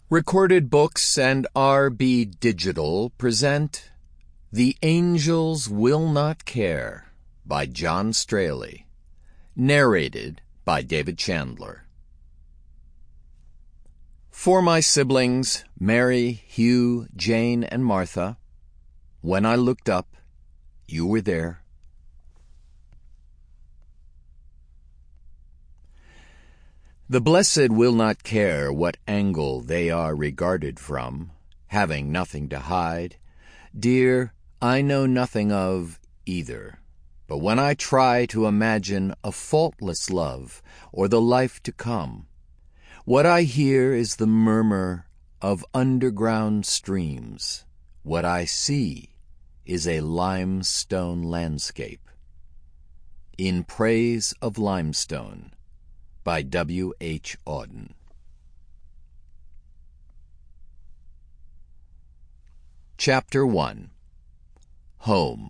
Recorded Books and RB Digital present The Angels Will Not Care by John Straley, narrated by David Chandler. For my siblings, Mary, Hugh, Jane, and Martha, when I looked up, you were there. The blessed will not care what angle they are regarded from, having nothing to hide. Dear, I know nothing of either. But when I try to imagine a faultless love or the life to come, what I hear is the murmur of underground streams. What I see is a limestone landscape. In Praise of Limestone, by W. H. Auden. Chapter 1. Home.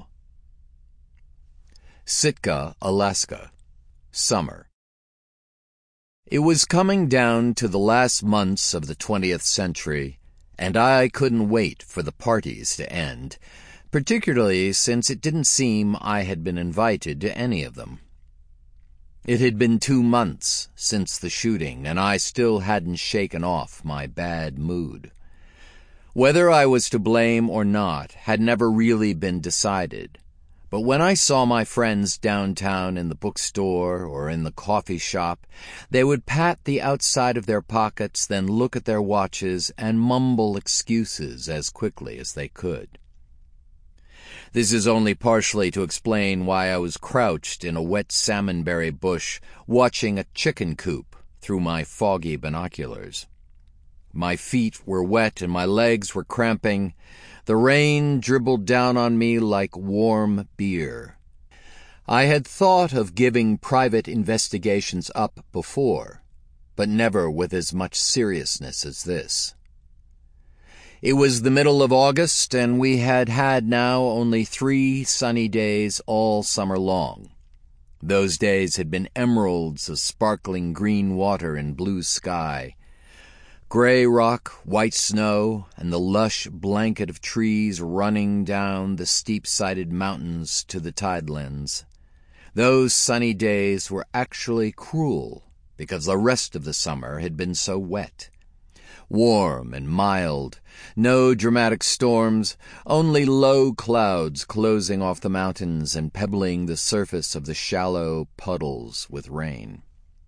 Sitka, Alaska. Summer. It was coming down to the last months of the 20th century, and I couldn't wait for the parties to end, particularly since it didn't seem I had been invited to any of them. It had been 2 months since the shooting, and I still hadn't shaken off my bad mood. Whether I was to blame or not had never really been decided, but when I saw my friends downtown in the bookstore or in the coffee shop, they would pat the outside of their pockets, then look at their watches and mumble excuses as quickly as they could. This is only partially to explain why I was crouched in a wet salmonberry bush watching a chicken coop through my foggy binoculars. My feet were wet and my legs were cramping. The rain dribbled down on me like warm beer. I had thought of giving private investigations up before, but never with as much seriousness as this. It was the middle of August, and we had had now only 3 sunny days all summer long. Those days had been emeralds of sparkling green water and blue sky. Gray rock, white snow, and the lush blanket of trees running down the steep-sided mountains to the tidelands. Those sunny days were actually cruel because the rest of the summer had been so wet. Warm and mild, no dramatic storms, only low clouds closing off the mountains and pebbling the surface of the shallow puddles with rain.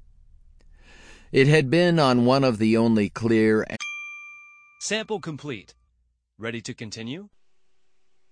It had been on one of the only clear... Sample complete. Ready to continue?